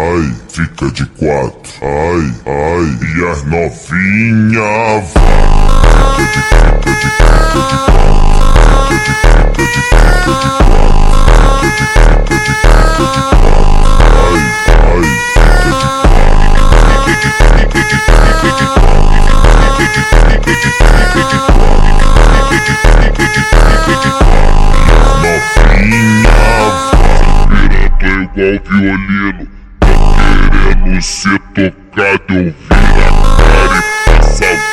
ai, fica de quatro, ai, ai, e as novinha vai. Fica de quatro, fica de quatro, ai, ai, igual violino, tá querendo ser tocado, eu viro a cara e passa